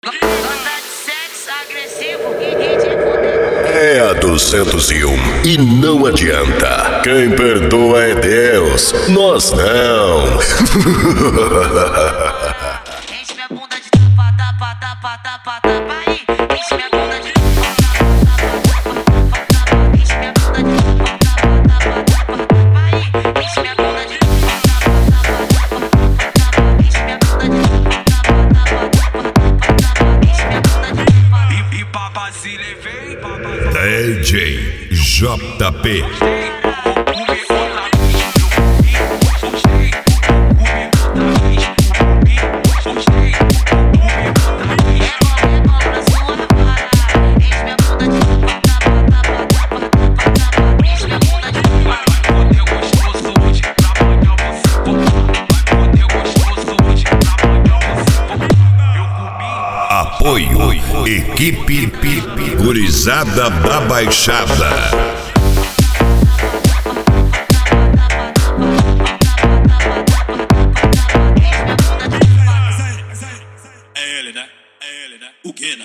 Gosta de sexo agressivo e de fuder. É a 201 e não adianta. Quem perdoa é Deus, nós não. Enche minha bunda de tapa, tapa, tapa, tapa, tapa aí. Enche minha bunda de enche minha bunda de tapa, tapa, tapa aí. Enche minha bunda de enche minha bunda de E papazi levei, DJ JP. Apoio Equipe Gurizada da Baixada. É ele, né? O Guena.